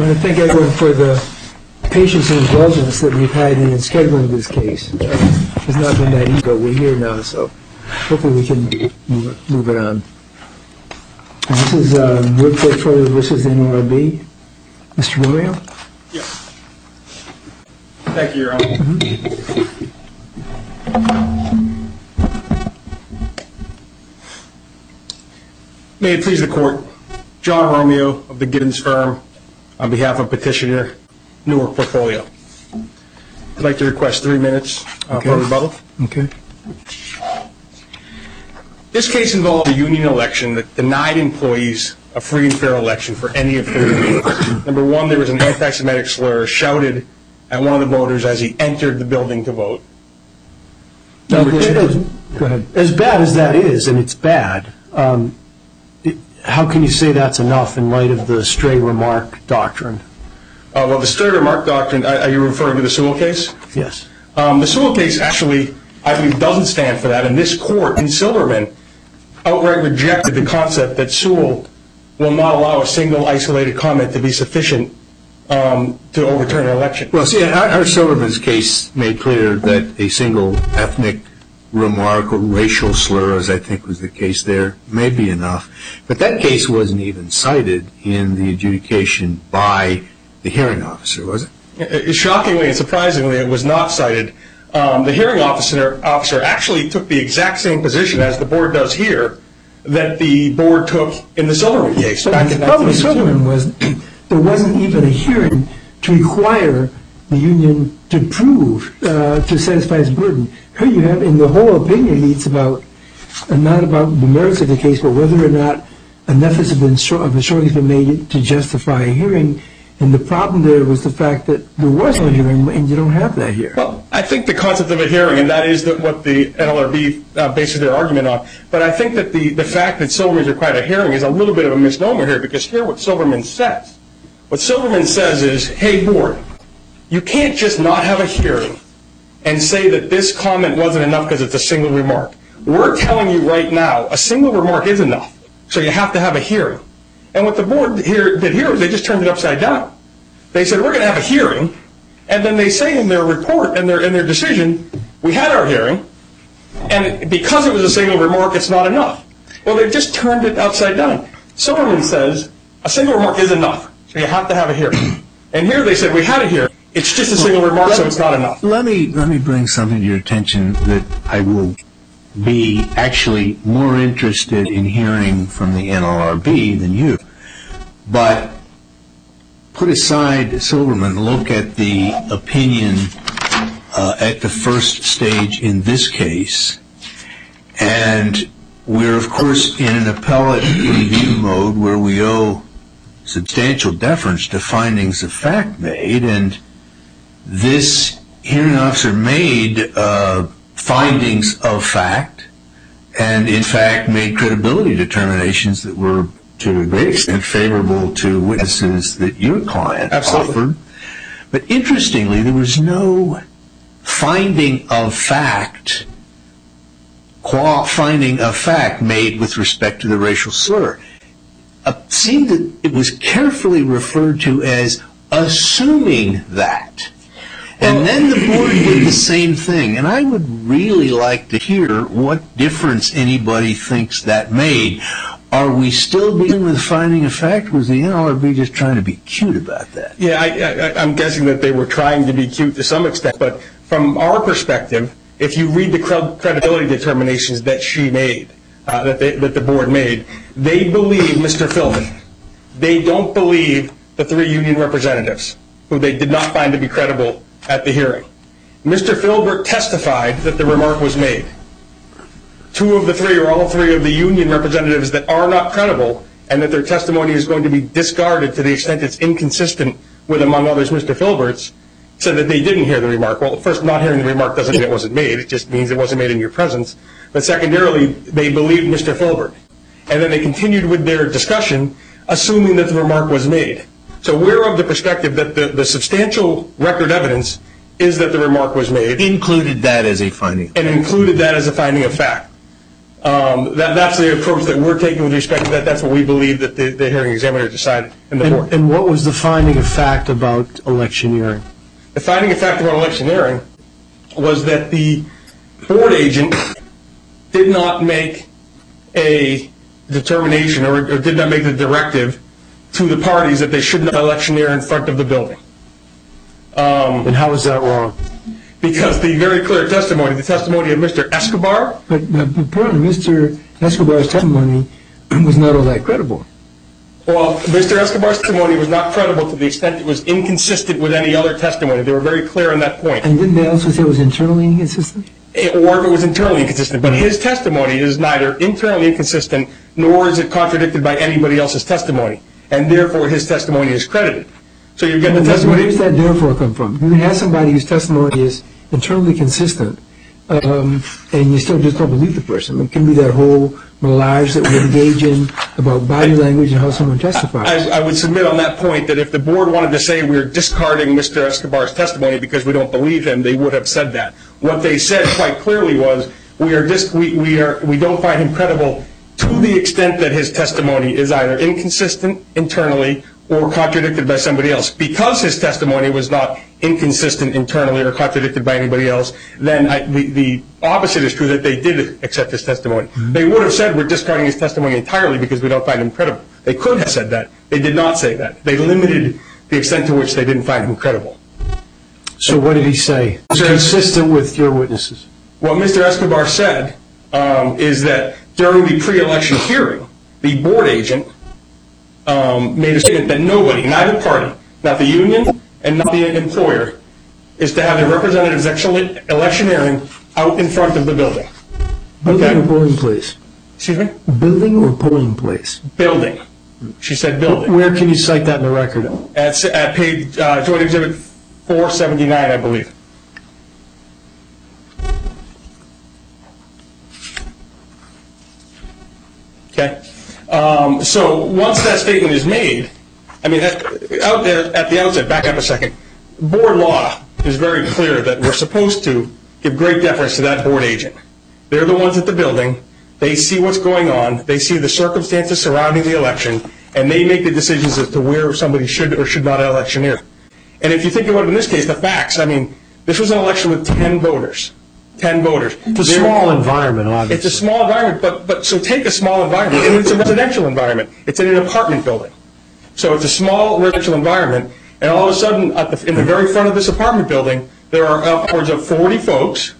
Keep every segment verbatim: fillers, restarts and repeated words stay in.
want to thank everyone for the patience and indulgence that we've had in scheduling this case. It's not been that easy, but we're here now, so hopefully we can move, move it on. And this is uh, Wood Portfolio versus N L R B. Mister Romeo? Yeah. Thank you, Your Honor. Mm-hmm. May it please the Court, John Romeo of the Giddens firm, on behalf of Petitioner, Newark Portfolio. I'd like to request three minutes uh, okay. for rebuttal. Okay. This case involved a union election that denied employees a free and fair election for any of their reasons. Number one, there was an anti-Semitic slur shouted at one of the voters as he entered the building to vote. Number two, go ahead. As bad as that is, and it's bad, um, it, how can you say that's enough in light of the stray remark doctrine? Uh, well, the stray remark doctrine, are you referring to the Sewell case? Yes. Um, the Sewell case actually, I believe, doesn't stand for that, and this court in Silverman outright rejected the concept that Sewell will not allow a single isolated comment to be sufficient um, to overturn an election. Well, see, our, our Silverman's case made clear that a single ethnic remark or racial slur, as I think was the case there, may be enough. But that case wasn't even cited in the adjudication by the hearing officer, was it? It, shockingly and surprisingly, it was not cited. Um, the hearing officer, officer actually took the exact same position as the board does here that the board took in the Silverman case. But the problem with Silverman was there wasn't even a hearing to require the union to prove, uh, to satisfy its burden. Here you have, in the whole opinion, it's about, uh, not about the merits of the case, but whether or not enough has been of a showing has been made to justify a hearing. And the problem there was the fact that there was no hearing, and you don't have that here. Well, I think the concept of a hearing, and that is the, what the N L R B uh, bases their argument on, but I think that the, the fact that Silverman's required a hearing is a little bit of a misnomer here, because here what Silverman says. What Silverman says is, hey, board, you can't just not have a hearing and say that this comment wasn't enough because it's a single remark. We're telling you right now a single remark is enough, so you have to have a hearing. And what the board here did here is they just turned it upside down. They said, we're going to have a hearing, and then they say in their report and their, in their decision, we had our hearing, and because it was a single remark, it's not enough. Well, they just turned it upside down. Silverman says a single remark is enough, so you have to have a hearing. And here they said, we had a hearing. It's just a single remark, let, so it's not enough. Let me, let me bring something to your attention that I will be actually more interested in hearing from the N L R B than you. But put aside Silverman, look at the opinion uh, at the first stage in this case. And we're, of course, in an appellate review mode where we owe substantial deference to findings of fact made. And this hearing officer made uh, findings of fact and, in fact, made credibility determinations that were to a great extent favorable to witnesses that your client Absolutely. offered. But interestingly, there was no finding of fact, qual finding of fact made with respect to the racial slur. It seemed that it was carefully referred to as assuming that. And then the board did the same thing. And I would really like to hear what difference anybody thinks that made. Are we still dealing with finding of fact? Was the N L R B just trying to be cute about that? Yeah, I, I, I'm guessing that they were trying to be cute to some extent. But from our perspective, if you read the cred credibility determinations that she made, uh, that, they, that the board made, they believe Mister Philbin. They don't believe the three union representatives, who they did not find to be credible at the hearing. Mister Philbert testified that the remark was made. Two of the three, or all three of the union representatives that are not credible, and that their testimony is going to be discarded to the extent it's inconsistent with, among others, Mister Philbert's, said that they didn't hear the remark. Well, first, not hearing the remark doesn't mean it wasn't made. It just means it wasn't made in your presence. But secondarily, they believed Mister Philbert. And then they continued with their discussion, assuming that the remark was made. So we're of the perspective that the, the substantial record evidence is that the remark was made. Included that as a finding. And included that as a finding of fact. Um, that, that's the approach that we're taking with respect to that. That's what we believe that the, the hearing examiner decided in the and, board. And what was the finding of fact about electioneering? The finding of fact about electioneering was that the board agent did not make a determination or, or did not make the directive to the parties that they should not electioneer in front of the building. Um, and how is that wrong? Because the very clear testimony, the testimony of Mister Escobar. But, but apparently Mister Escobar's testimony was not all that credible. Well, Mister Escobar's testimony was not credible to the extent it was inconsistent with any other testimony. They were very clear on that point. And didn't they also say it was internally inconsistent? It, or if it was internally inconsistent. But his testimony is neither internally inconsistent nor is it contradicted by anybody else's testimony. And therefore his testimony is credited. So you get the testimony. Where does that therefore come from? You can have somebody whose testimony is internally consistent, um, and you still just don't believe the person. It can be that whole melange that we engage in about body language and how someone testifies. I, I would submit on that point that if the board wanted to say we're discarding Mister Escobar's testimony because we don't believe him, they would have said that. What they said quite clearly was we are dis- we, we are we don't find him credible to the extent that his testimony is either inconsistent internally or contradicted by somebody else. Because his testimony was not inconsistent internally or contradicted by anybody else, then I, the, the opposite is true, that they did accept his testimony. Mm-hmm. They would have said we're discarding his testimony entirely because we don't find him credible. They could have said that. They did not say that. They limited the extent to which they didn't find him credible. So what did he say? Consistent with your witnesses. What Mister Escobar said um, is that during the pre-election hearing, the board agent Um, made a statement that nobody, neither party, not the union and not the employer, is to have their representatives electioneering out in front of the building. Building Okay? or polling place? Excuse me? Building or polling place? Building. She said building. Where can you cite that in the record? At, at page, uh, Joint Exhibit four seventy-nine, I believe. Okay? Um, so once that statement is made, I mean, at, out there at the outset, back up a second, board law is very clear that we're supposed to give great deference to that board agent. They're the ones at the building. They see what's going on. They see the circumstances surrounding the election, and they make the decisions as to where somebody should or should not electioneer. And if you think about it in this case, the facts, I mean, this was an election with ten voters. Ten voters. It's a They're, small environment, obviously. It's a small environment, but, but so take a small environment, and it's a residential environment. It's in an apartment building. So it's a small residential environment, and all of a sudden, at the, in the very front of this apartment building, there are upwards of forty folks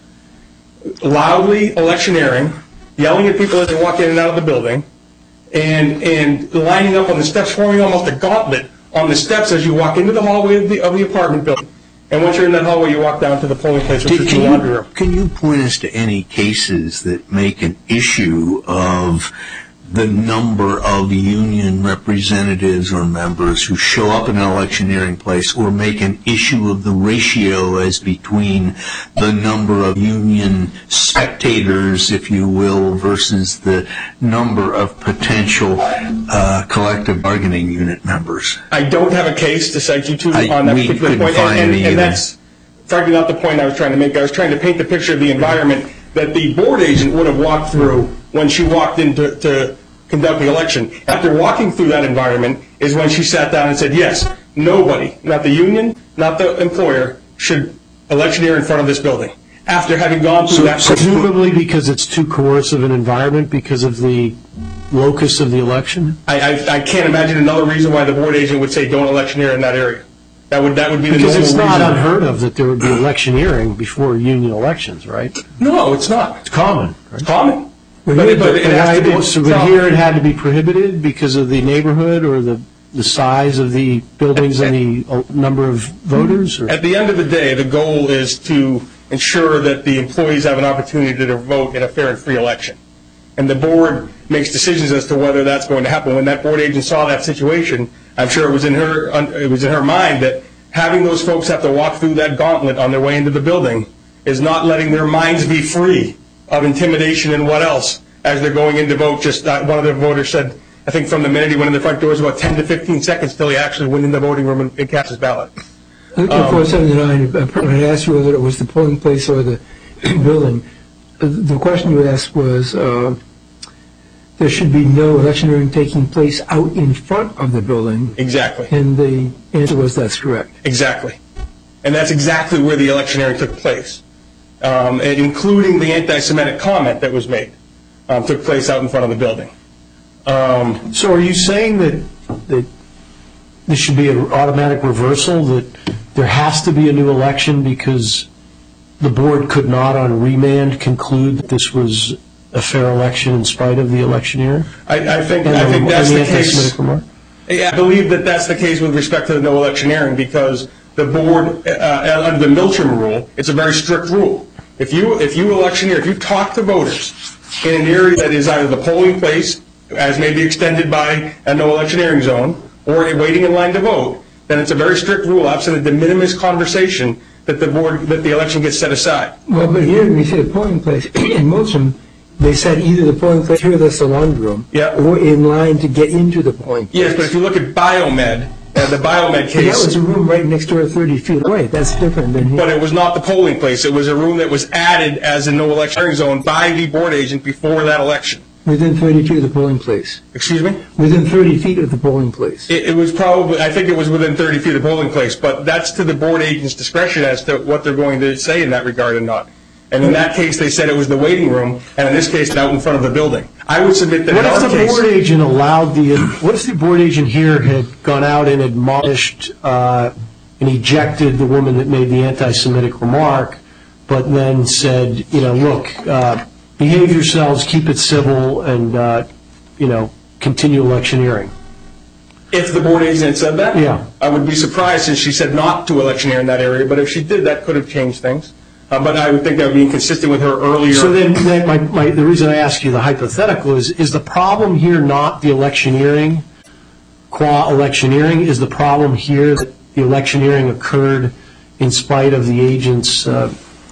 loudly electioneering, yelling at people as they walk in and out of the building, and, and lining up on the steps, forming almost a gauntlet on the steps as you walk into the hallway of the, of the apartment building. And once you're in that hallway, you walk down to the polling place, which is the laundry room. Can you point us to any cases that make an issue of the number of union representatives or members who show up in an electioneering place, or make an issue of the ratio as between the number of union spectators, if you will, versus the number of potential uh, collective bargaining unit members? I don't have a case to cite you to I, on that we particular point, find and, and, and that's frankly not the point I was trying to make. I was trying to paint the picture of the environment that the board agent would have walked through when she walked in to, to conduct the election. After walking through that environment is when she sat down and said, yes, nobody, not the union, not the employer, should electioneer in front of this building. After having gone through so, that. Presumably because it's too coercive an environment because of the locus of the election? I, I, I can't imagine another reason why the board agent would say don't electioneer in that area. That would that would be the because normal it's not reason. Unheard of that there would be electioneering before union elections, right? No, it's not. It's common. Right? It's common. But, but, but, but it has to be. So but here it had to be prohibited because of the neighborhood or the the size of the buildings and the number of voters? Or? At the end of the day, the goal is to ensure that the employees have an opportunity to vote in a fair and free election. And the board makes decisions as to whether that's going to happen. When that board agent saw that situation, I'm sure it was in her it was in her mind that having those folks have to walk through that gauntlet on their way into the building is not letting their minds be free of intimidation and what else as they're going in to vote. Just uh, one of the voters said, I think from the minute he went in the front doors, about ten to fifteen seconds till he actually went in the voting room and, and cast his ballot. I think in four seventy-nine, I asked you whether it was the polling place or the building. The question you asked was, uh, there should be no electioneering taking place out in front of the building. Exactly. And the answer was that's correct. Exactly. And that's exactly where the electioneering took place, um, and including the anti-Semitic comment that was made, um, took place out in front of the building. Um, so are you saying that, that there should be an automatic reversal, that there has to be a new election because the board could not on remand conclude that this was a fair election in spite of the electioneering? I, I think, I think that's the case. I believe that that's the case with respect to the no electioneering, because the board, uh, under the Milcham rule, it's a very strict rule. If you if you electioneer, if you talk to voters in an area that is either the polling place, as may be extended by a no electioneering zone, or waiting in line to vote, then it's a very strict rule, absent a de minimis conversation, that the board that the election gets set aside. Well, but here we say the polling place in Milcham. They said either the polling place or the salon room, yeah. or in line to get into the polling place. Yes, but if you look at Biomed, uh, the Biomed case... But that was a room right next door thirty feet away. That's different than here. But it was not the polling place. It was a room that was added as a no electioneering zone by the board agent before that election. Within thirty feet of the polling place. Excuse me? Within thirty feet of the polling place. It, it was probably, I think it was within thirty feet of the polling place, but that's to the board agent's discretion as to what they're going to say in that regard or not. And in that case, they said it was the waiting room, and in this case, out in front of the building. I would submit that what in our if the case... board agent allowed the... What if the board agent here had gone out and admonished uh, and ejected the woman that made the anti-Semitic remark, but then said, you know, look, uh, behave yourselves, keep it civil, and, uh, you know, continue electioneering? If the board agent had said that? Yeah. I would be surprised since she said not to electioneer in that area, but if she did, that could have changed things. Uh, but I would think that would be inconsistent with her earlier... So then, then my, my, the reason I ask you the hypothetical is, is the problem here not the electioneering, qua electioneering? Is the problem here that the electioneering occurred in spite of the agent's uh,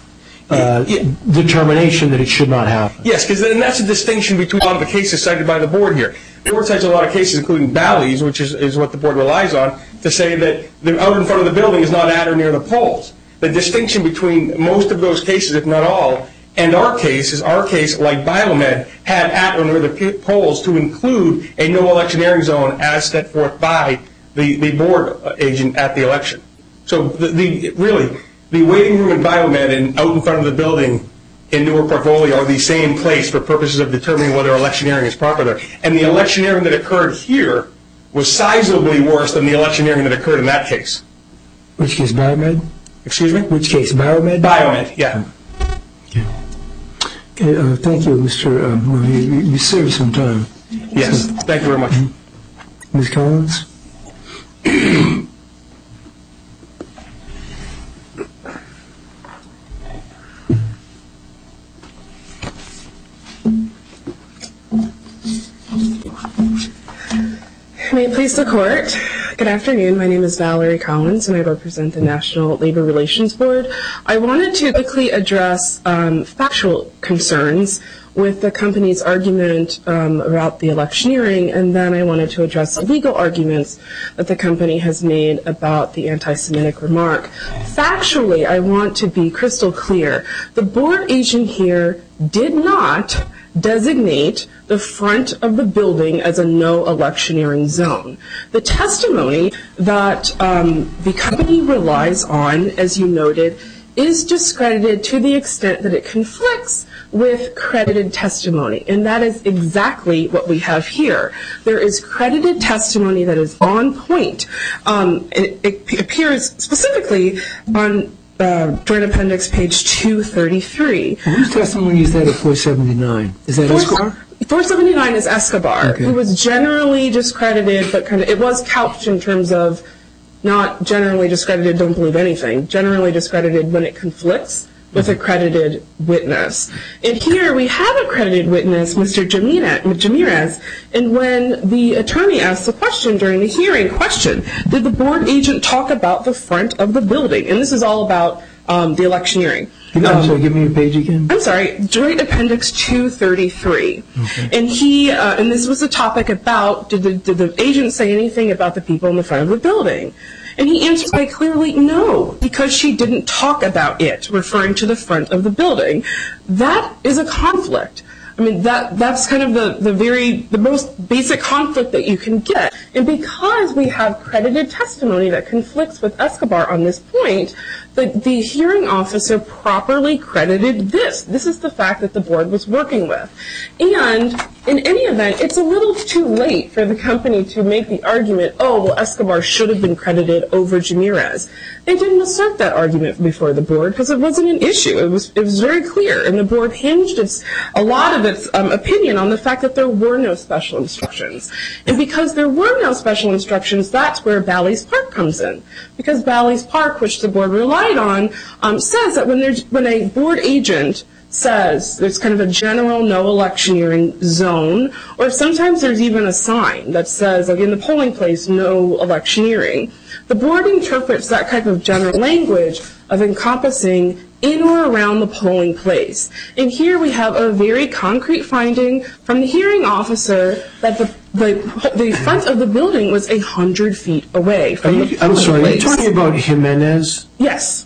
uh, yeah. determination that it should not happen? Yes, because then that's a distinction between a lot of the cases cited by the board here. The board cites a lot of cases, including Bally's, which is, is what the board relies on, to say that the out in front of the building is not at or near the polls. The distinction between most of those cases, if not all, and our case is our case, like Biomed, had at or near the polls to include a no electioneering zone as set forth by the, the board agent at the election. So the, the really, the waiting room in Biomed and out in front of the building in Newark Portfolio are the same place for purposes of determining whether electioneering is proper there. And the electioneering that occurred here was sizably worse than the electioneering that occurred in that case. Which case, Biomed? Excuse me? Which case, Biomed? Biomed, yeah. Okay. Okay, uh, thank you, Mister Um, you, you served some time. Yes, so, thank you very much. Miz Collins? May it please the Court. Good afternoon. My name is Valerie Collins, and I represent the National Labor Relations Board. I wanted to quickly address um, factual concerns with the company's argument um, about the electioneering, and then I wanted to address the legal arguments that the company has made about the anti-Semitic remark. Factually, I want to be crystal clear. The board agent here did not designate the front of the building as a no electioneering zone. The testimony that um, the company relies on, as you noted, is discredited to the extent that it conflicts with credited testimony, and that is exactly what we have here. There is credited testimony that is on point. Um, it, it appears specifically on Uh, Joint Appendix page two thirty-three. Whose testimony is that at four seventy-nine? Is that Escobar? four seventy-nine is Escobar, okay. who was generally discredited, but kind of it was couched in terms of not generally discredited, don't believe anything, generally discredited when it conflicts with a credited witness. And here we have a credited witness, Mister Jamirez, and when the attorney asked the question during the hearing, question, did the board agent talk about the front of the building? And this is all about um, the electioneering. I'm um, sorry, give me your page again. I'm sorry, Joint Appendix two thirty-three. Okay. And he, uh, and this was a topic about, did the, did the agent say anything about the people in the front of the building? And he answered quite clearly, no, because she didn't talk about it, referring to the front of the building. That is a conflict. I mean, that that's kind of the, the very, the most basic conflict that you can get. And because we have credited testimony that conflicts with Escobar on this point, the, the hearing officer properly credited this. This is the fact that the board was working with. And in any event, it's a little too late for the company to make the argument, oh, well, Escobar should have been credited over Jamirez. They didn't assert that argument before the board because it wasn't an issue. It was, it was very clear. And the board hinged its, a lot of its um, opinion on the fact that there were no special instructions. And because there were no special instructions, that's where Bally's Park comes in. Because Bally's Park, which the board relied on, um, says that when, there's, when a board agent says there's kind of a general no electioneering zone, or sometimes there's even a sign that says, like in the polling place, no electioneering. The board interprets that type of general language of encompassing in or around the polling place. And here we have a very concrete finding from the hearing officer that the the, the front of the building was a hundred feet away from you, the polling I'm sorry, place. are you talking about Jimenez? Yes.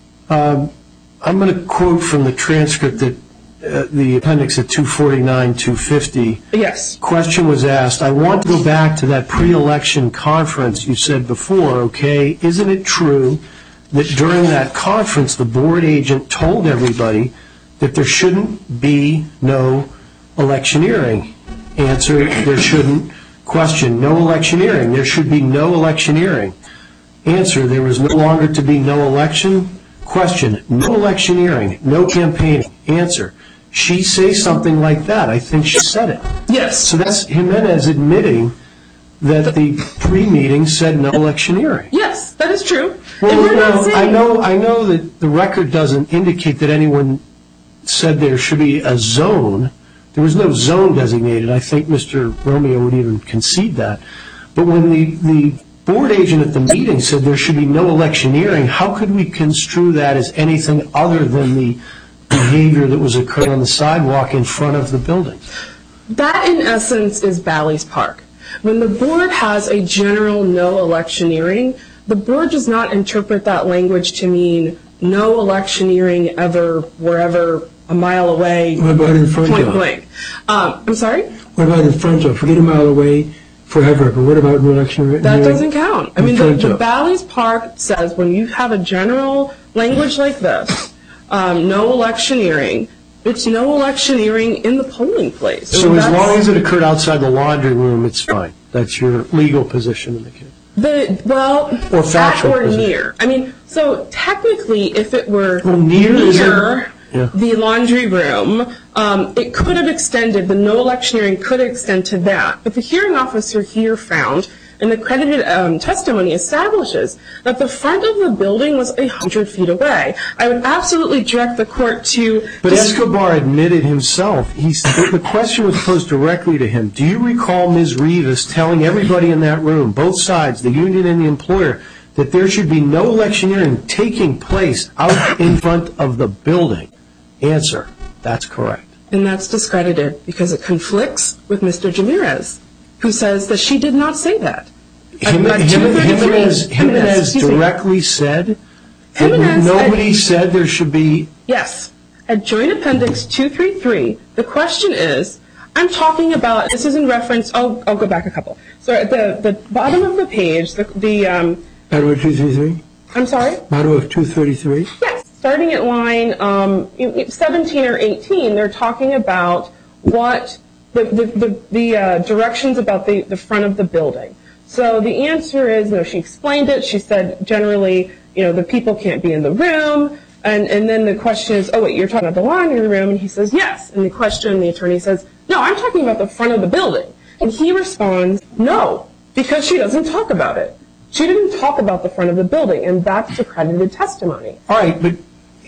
Um, I'm going to quote from the transcript that uh, the appendix at two forty-nine, two fifty. Yes. Question was asked, I want to go back to that pre-election conference you said before, okay? Isn't it true that during that conference the board agent told everybody that there shouldn't be no electioneering? Answer, there shouldn't. Question, no electioneering. There should be no electioneering. Answer, there was no longer to be no election. Question, no electioneering, no campaigning. Answer, she say something like that. I think she said it. Yes. So that's Jimenez admitting that the pre-meeting said no electioneering. Yes, that is true. Well, and we're no, not saying, I know, I know that the record doesn't indicate that anyone said there should be a zone. There was no zone designated. I think Mister Romeo would even concede that. But when the, the board agent at the meeting said there should be no electioneering, how could we construe that as anything other than the behavior that was occurring on the sidewalk in front of the building? That, in essence, is Bally's Park. When the board has a general no electioneering, the board does not interpret that language to mean no electioneering ever, wherever, a mile away, What about in front point of? blank. Um, I'm sorry? What about in front of? Forget a mile away forever, but what about no electioneering? That doesn't count. I In mean, the, front the of. Bally's Park says when you have a general language like this, um, no electioneering, it's no electioneering in the polling place. So And as that's- long as it occurred outside the laundry room, it's fine. That's your legal position in the case. The, well, Or at factual or position. near. I mean, so technically, if it were Well, near is near Yeah. the laundry room, um, it could have extended, the no electioneering could extend to that. But the hearing officer here found, and the credited um, testimony establishes, that the front of the building was a hundred feet away. I would absolutely direct the court to... But Escobar admitted himself. He's, the question was posed directly to him. Do you recall Miz Rivas telling everybody in that room, both sides, the union and the employer, that there should be no electioneering taking place out in front of the building? Answer, that's correct. And that's discredited because it conflicts with Mister Jamirez, who says that she did not say that. Him, At- at him, two thirty-three Jimenez, Jimenez excuse me. directly said that Jimenez nobody said- said there should be... Yes. At Joint Appendix two thirty-three, the question is, I'm talking about, this is in reference, I'll, I'll go back a couple. So at the, the bottom of the page, the, the um, Bottom of two thirty-three? I'm sorry? Bottom of two thirty-three? Yes. Starting at line um, seventeen or eighteen, they're talking about what the, the, the, the uh, directions about the, the front of the building. So the answer is, you know, she explained it. She said generally, you know, the people can't be in the room. And, and then the question is, oh, wait, you're talking about the laundry room? And he says, yes. And the question, the attorney says, no, I'm talking about the front of the building. And he responds, no, because she doesn't talk about it. She didn't talk about the front of the building, and that's accredited testimony. All right, but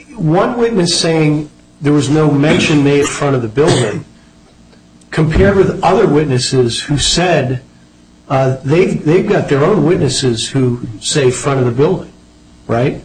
one witness saying there was no mention made in front of the building, compared with other witnesses who said uh, they've, they've got their own witnesses who say front of the building, right?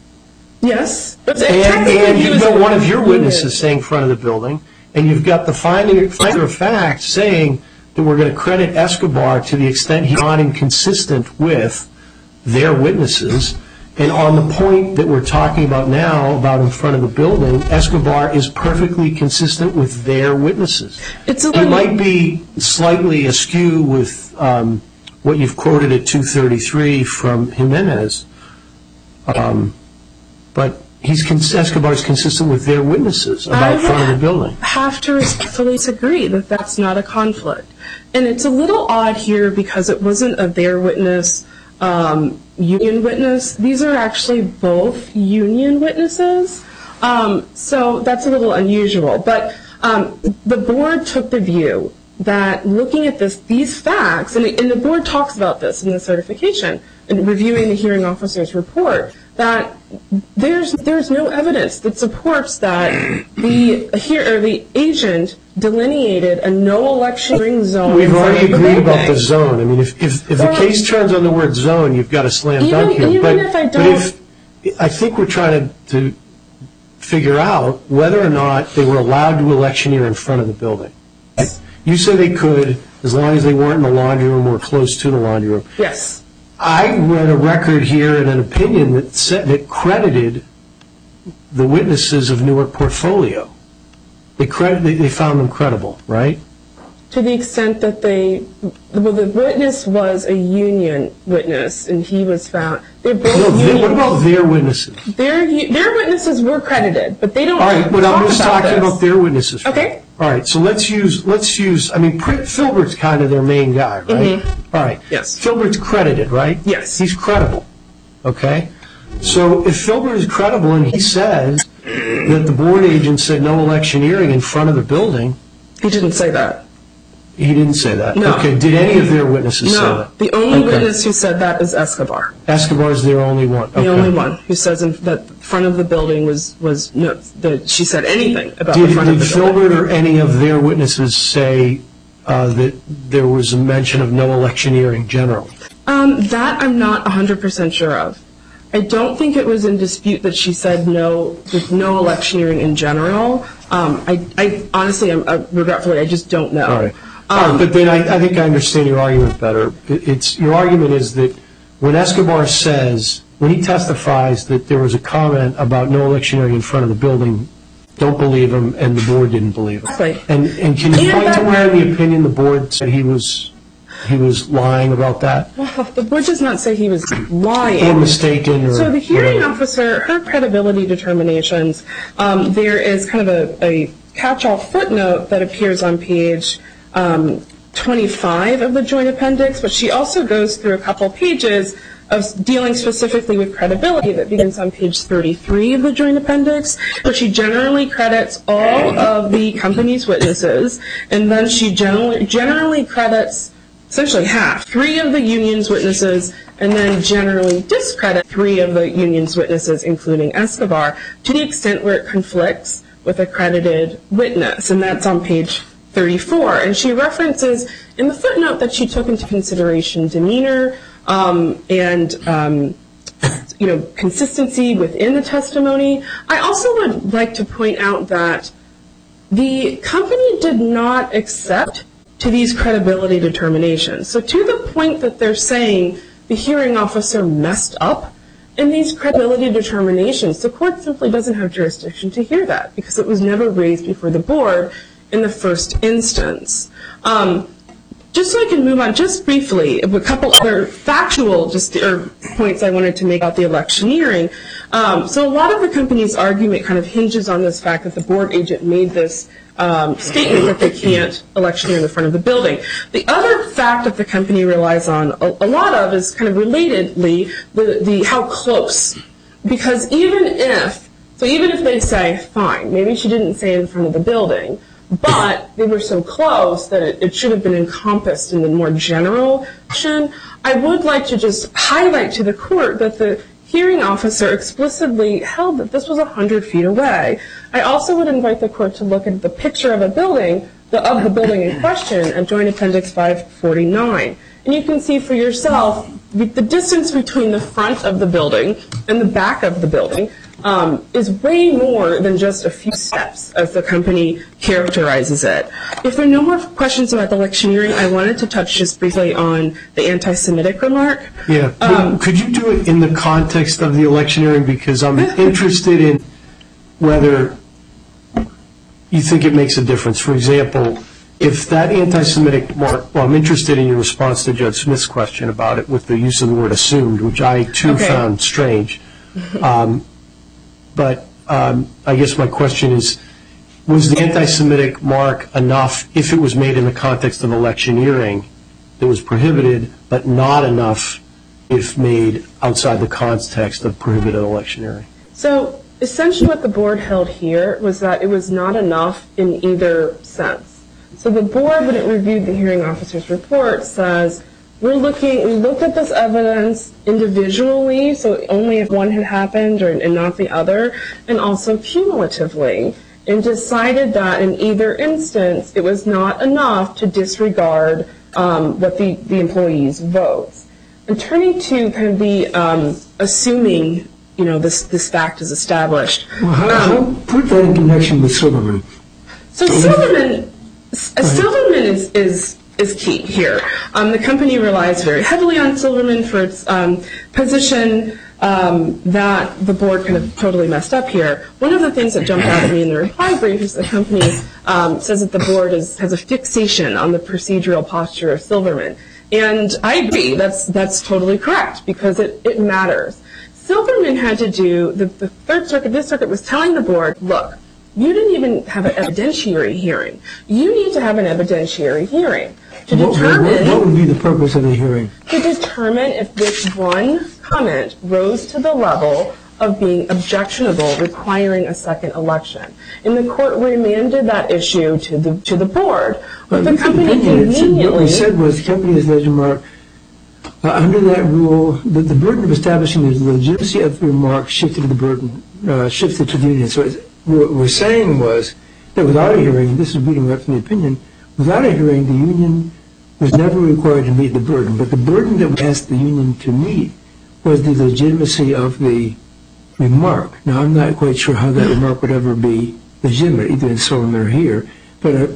Yes. But And, technically and he you've was got a- one of your witnesses saying front of the building, and you've got the finding, finder of fact saying that we're going to credit Escobar to the extent he's not inconsistent with their witnesses, And on the point that we're talking about now, about in front of the building, Escobar is perfectly consistent with their witnesses. It's a it might be slightly askew with um, what you've quoted at two thirty-three from Jimenez, um, but he's Escobar is consistent with their witnesses about in front of the building. I have to respectfully disagree that that's not a conflict. And it's a little odd here because it wasn't a their witness, um, union witness. These are actually both union witnesses. Um, so that's a little unusual. But um, the board took the view that looking at this, these facts, and, and the board talks about this in the certification and reviewing the hearing officer's report, that there's there's no evidence that supports that the here or the agent delineated a no electioneering zone. We've already agreed about the zone. I mean, if if, if the case turns on the word zone, you've got a slam even, dunk here. Even but, if I don't, but if I think we're trying to, to figure out whether or not they were allowed to electioneer in front of the building. You said they could, as long as they weren't in the laundry room or close to the laundry room. Yes. I read a record here and an opinion that said, that credited the witnesses of Newark Portfolio. They credit, they, they found them credible, right? To the extent that they, well, the witness was a union witness, and he was found. They're both no, union. What about their witnesses? Their their witnesses were credited, but they don't. All right, but I'm just about talking this. about their witnesses. Okay. All right, so let's use let's use. I mean, Filbert's kind of their main guy, right? Mm-hmm. All right. Yes. Filbert's credited, right? Yes. He's credible. Okay. So if Filbert is credible and he says that the board agent said no electioneering in front of the building, He didn't say that. He didn't say that. No. Okay. Did any of their witnesses say No. that? The only Okay. witness who said that is Escobar. Escobar is their only one. Okay. The only one who says in, that the front of the building was was no. That she said anything about Did, the front did of the building. Filbert or any of their witnesses say uh, that there was a mention of no electioneering generally? Um, that I'm not one hundred percent sure of. I don't think it was in dispute that she said no, with no electioneering in general. Um, I, I honestly, I'm, uh, regretfully, I just don't know. All right. All right, but then I, I think I understand your argument better. It, it's your argument is that when Escobar says, when he testifies that there was a comment about no electioneering in front of the building, don't believe him, and the board didn't believe him. Exactly. And and can you And point that- to where in the opinion the board said he was he was lying about that, Well, the board does not say he was lying. or mistaken, or So the hearing whatever? officer, her credibility determinations, um, there is kind of a, a catch-all footnote that appears on page um, twenty-five of the joint appendix, but she also goes through a couple pages of dealing specifically with credibility that begins on page thirty-three of the joint appendix, where she generally credits all of the company's witnesses, and then she generally, generally credits essentially half, three of the union's witnesses, and then generally discredit three of the union's witnesses, including Escobar, to the extent where it conflicts with a credited witness, and that's on page thirty-four. And she references in the footnote that she took into consideration demeanor um, and um, you know, consistency within the testimony. I also would like to point out that the company did not accept to these credibility determinations. So to the point that they're saying the hearing officer messed up in these credibility determinations, the court simply doesn't have jurisdiction to hear that because it was never raised before the board in the first instance. Um, just so I can move on just briefly, a couple other factual just or points I wanted to make about the electioneering. Um, so a lot of the company's argument kind of hinges on this fact that the board agent made this um, statement that they can't electioneer in the front of the building. The other fact that the company relies on a, a lot of is kind of relatedly the, the how close. Because even if, so even if they say, fine, maybe she didn't say in front of the building, but they were so close that it, it should have been encompassed in the more general action, I would like to just highlight to the court that the hearing officer explicitly held that this was one hundred feet away. I also would invite the court to look at the picture of a building, the, of the building in question, at Joint Appendix five forty-nine. And you can see for yourself the distance between the front of the building and the back of the building um, is way more than just a few steps, as the company characterizes it. If there are no more questions about the electioneering, I wanted to touch just briefly on the anti-Semitic remark. Yeah. Um, could you do it in the context of the electioneering? Because I'm interested in whether you think it makes a difference. For example, if that anti-Semitic remark, well, I'm interested in your response to Judge Smith's question about it with the use of the word assumed, which I, too, okay. found strange. Um, but um, I guess my question is, was the anti-Semitic mark enough if it was made in the context of electioneering that was prohibited, but not enough if made outside the context of prohibited electioneering? So essentially what the board held here was that it was not enough in either sense. So the board, when it reviewed the hearing officer's report, says, we're looking, we looked at this evidence individually, so only if one had happened or, and not the other, and also cumulatively, and decided that in either instance it was not enough to disregard um, what the, the employees' votes. And turning to kind of the um, assuming, you know, this, this fact is established. Well, how, um, how put that in connection with Silverman? So Silverman, Silverman is, is is key here. Um, the company relies very heavily on Silverman for its um, position um, that the board kind of totally messed up here. One of the things that jumped out at me in the reply brief is the company um, says that the board is, has a fixation on the procedural posture of Silverman. And I agree, that's that's totally correct, because it, it matters. Silverman had to do, the, the Third Circuit, this circuit was telling the board, look, you didn't even have an evidentiary hearing. You need to have an evidentiary hearing to what, determine... What, what would be the purpose of the hearing? To determine if this one comment rose to the level of being objectionable, requiring a second election. And the court remanded that issue to the to the board. But the company conveniently... What we said was the company has alleged remark. Uh, under that rule, the, the burden of establishing the legitimacy of the remark shifted to the burden, uh, shifted to the union. So it's, what we're saying was that without a hearing, this is reading right from the opinion, without a hearing, the union was never required to meet the burden. But the burden that we asked the union to meet was the legitimacy of the remark. Now, I'm not quite sure how that remark would ever be legitimate, either in Silverman or here. But uh,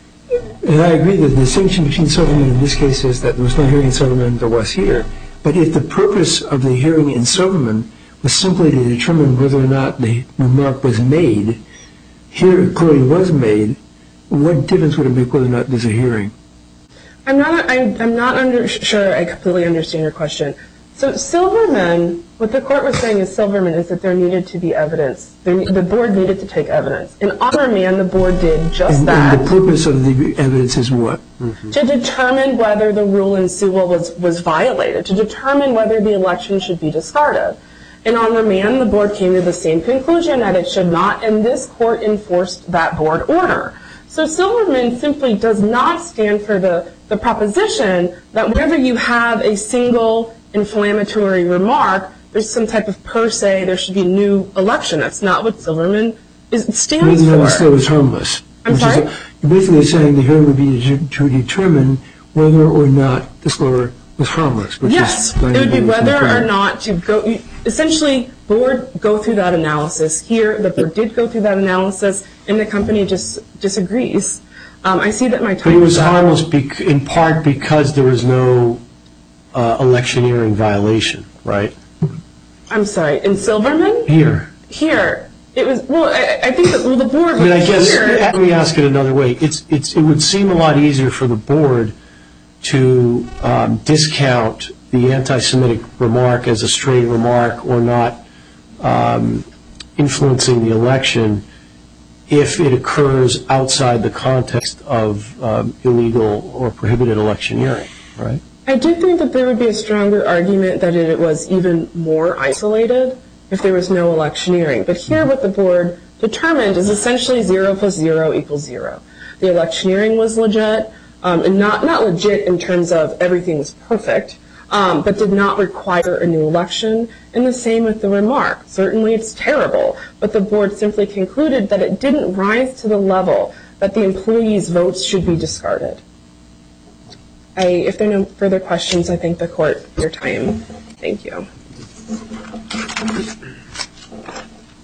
and I agree that the distinction between Silverman in this case is that there was no hearing in Silverman, there was here. But if the purpose of the hearing in Silverman was simply to determine whether or not the remark was made, here it clearly was made, what difference would it make whether or not there's a hearing? I'm not, I, I'm not under, sure I completely understand your question. So Silverman, what the court was saying in Silverman is that there needed to be evidence. There, the board needed to take evidence. In on remand, the board did just and, that. And the purpose of the evidence is what? Mm-hmm. To determine whether the rule in Sewell was, was violated, to determine whether the election should be discarded. And on remand, the board came to the same conclusion that it should not, and this court enforced that board order. So Silverman simply does not stand for the, the proposition that whenever you have a single inflammatory remark, there's some type of per se, there should be a new election. That's not what Silverman is, stands for. Whether it was harmless. I'm sorry? A, you're basically saying the hearing would be to, to determine whether or not the slur was harmless. Which yes, is it would be whether or not to go, essentially, board go through that analysis. Here, the board did go through that analysis, and the company just disagrees. Um, I see that my time But it was is up. harmless bec- in part because there was no uh, electioneering violation, right? I'm sorry, in Silverman? Here. Here. It was, well, I, I think that, well, the board I mean, I guess, here. let me ask it another way. It's, it's, it would seem a lot easier for the board to um, discount the anti-Semitic remark as a stray remark or not um, influencing the election if it occurs outside the context of um, illegal or prohibited electioneering, right? I do think that there would be a stronger argument that it was even more isolated if there was no electioneering. But here what the board determined is essentially zero plus zero equals zero. The electioneering was legit, um, and not, not legit in terms of everything was perfect, um, but did not require a new election. And the same with the remark. Certainly it's terrible, but the board simply concluded that it didn't rise to the level that the employees' votes should be discarded. I, if there are no further questions, I thank the court for your time. Thank you.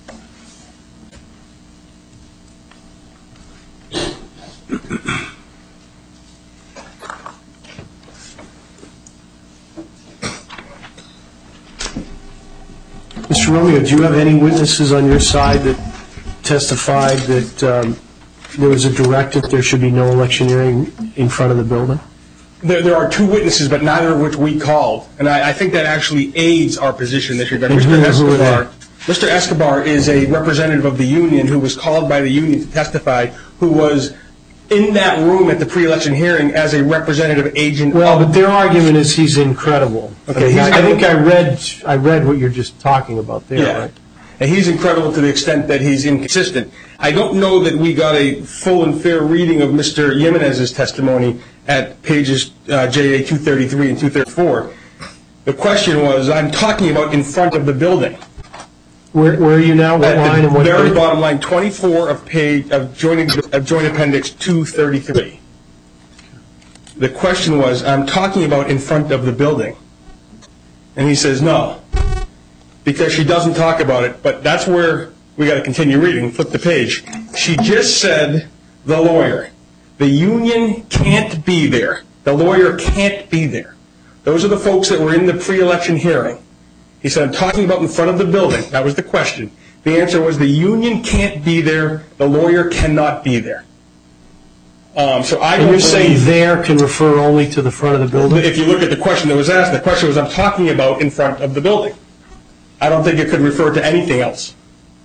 Mister Romeo, do you have any witnesses on your side that testified that um, there was a directive there should be no electioneering in front of the building? There, there are two witnesses, but neither of which we called. And I, I think that actually aids our position this regard. Mister Escobar, Mister Escobar is a representative of the union who was called by the union to testify, who was in that room at the pre-election hearing as a representative agent. Well, but their argument is he's incredible. Okay, he's I think I read I read what you're just talking about there. Yeah. Right? And he's incredible to the extent that he's inconsistent. I don't know that we got a full and fair reading of Mister Jimenez's testimony at pages uh, J A two thirty-three and two thirty-four. The question was, I'm talking about in front of the building. Where, where are you now? What at line the and what very page? bottom line, twenty-four of page of joint of joint appendix two thirty-three. The question was, I'm talking about in front of the building, and he says no, because she doesn't talk about it. But that's where we got to continue reading. Flip the page. She just said the lawyer. The union can't be there. The lawyer can't be there. Those are the folks that were in the pre-election hearing. He said, I'm talking about in front of the building. That was the question. The answer was the union can't be there. The lawyer cannot be there. Um, so I and you're saying there can refer only to the front of the building? If you look at the question that was asked, the question was, I'm talking about in front of the building. I don't think it could refer to anything else.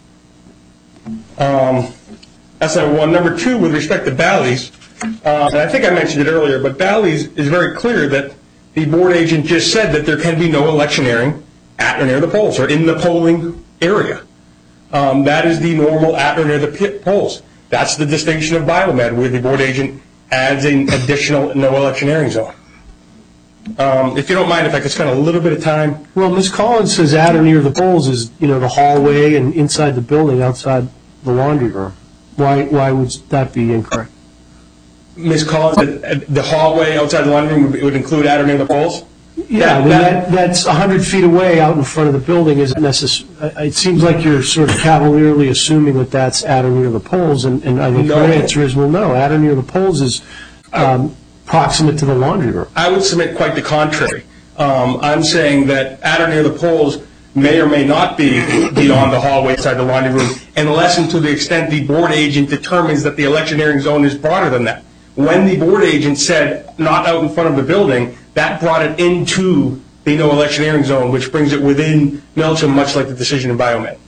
Um, that's number one. Number two, with respect to Bally's, uh, and I think I mentioned it earlier, but Bally's is very clear that the board agent just said that there can be no electioneering at or near the polls, or in the polling area. Um, that is the normal at or near the polls. That's the distinction of Biomed, where the board agent adds an additional no electioneering zone. Um, if you don't mind, if I could spend a little bit of time. Well, Miz Collins says at or near the polls is, you know, the hallway and inside the building, outside the laundry room. Why, why would that be incorrect? Miz Collins, the, the hallway outside the laundry room would, would include at or near the polls? Yeah, that, I mean, that, that's one hundred feet away out in front of the building. Isn't necessary. It seems like you're sort of cavalierly assuming that that's at or near the polls, and, and I think no. her answer is, well, no, at or near the polls is um, proximate to the laundry room. I would submit quite the contrary. Um, I'm saying that at or near the polls may or may not be beyond the hallway inside the laundry room, unless and to the extent the board agent determines that the electioneering zone is broader than that. When the board agent said not out in front of the building, that brought it into the no electioneering zone, which brings it within Melcham, much like the decision in Biomed.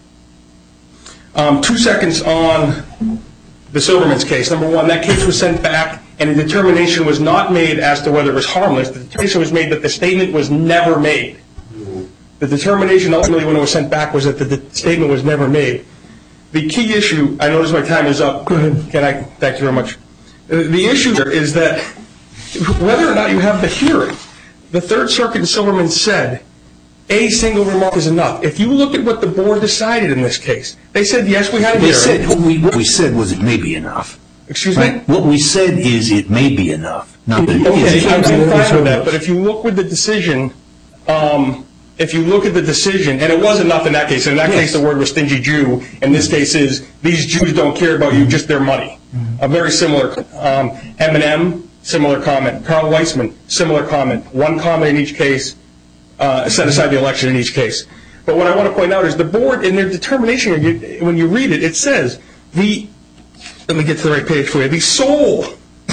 Um, two seconds on the Silverman's case. Number one, that case was sent back, and a determination was not made as to whether it was harmless. The determination was made that the statement was never made. The determination ultimately when it was sent back was that the de- statement was never made. The key issue, I notice my time is up. Go ahead. Can I? Thank you very much. The issue there is that whether or not you have the hearing, the Third Circuit in Silverman said a single remark is enough. If you look at what the board decided in this case, they said, yes, we had a They hearing. said, what, we, what we said was it may be enough. Excuse right? me? What we said is it may be enough. Not that it Okay, is. I'm I'm fine with that, but if you look with the decision, um, if you look at the decision, and it was enough in that case, and in that Yes. case the word was stingy Jew, in this case is these Jews don't care about you, just their money. A very similar, um, M and M, similar comment. Carl Weissman, similar comment. One comment in each case, uh, set aside the election in each case. But what I want to point out is the board, in their determination, when you read it, it says, the, let me get to the right page for you, the sole,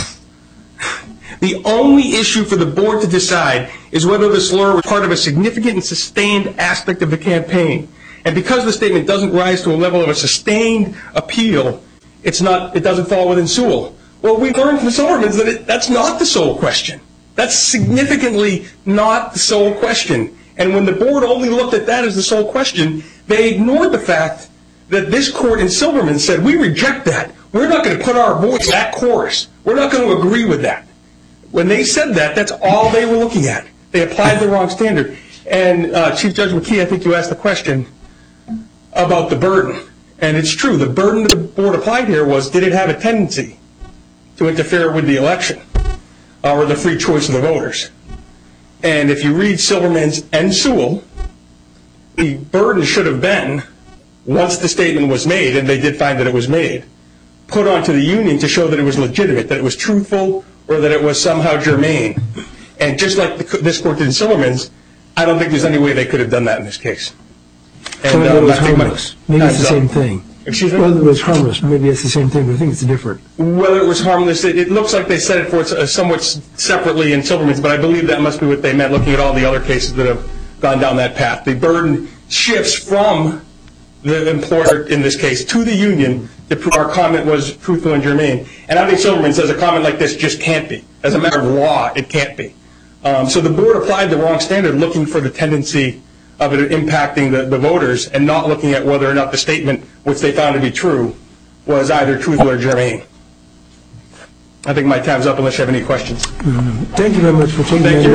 the only issue for the board to decide is whether the slur was part of a significant and sustained aspect of the campaign. And because the statement doesn't rise to a level of a sustained appeal, it's not, it doesn't fall within Sewell. Well, we learned from Silverman's that it, that's not the sole question. That's significantly not the sole question. And when the board only looked at that as the sole question, they ignored the fact that this court in Silverman said, we reject that. We're not going to put our voice in that chorus. We're not going to agree with that. When they said that, that's all they were looking at. They applied the wrong standard. And uh, Chief Judge McKee, I think you asked the question about the burden. And it's true. The burden that the board applied here was, did it have a tendency to interfere with the election uh, or the free choice of the voters? And if you read Silverman's and Sewell, the burden should have been, once the statement was made, and they did find that it was made, put onto the union to show that it was legitimate, that it was truthful, or that it was somehow germane. And just like the, this court did in Silverman's, I don't think there's any way they could have done that in this case. And whether it um, was I think my harmless. Maybe it's the time's same up. thing. Excuse me? Whether it was harmless, maybe it's the same thing, but I think it's different. Whether it was harmless, it, it looks like they said it for it uh, somewhat s- separately in Silverman's, but I believe that must be what they meant, looking at all the other cases that have gone down that path. The burden shifts from the employer, in this case, to the union to prove our comment was truthful and germane. And I think Silverman says a comment like this just can't be. As a matter of law, it can't be. Um, so the board applied the wrong standard, looking for the tendency of it impacting the, the voters and not looking at whether or not the statement, which they found to be true, was either truthful or germane. I think my time's up unless you have any questions. Thank you very much for taking Thank that you.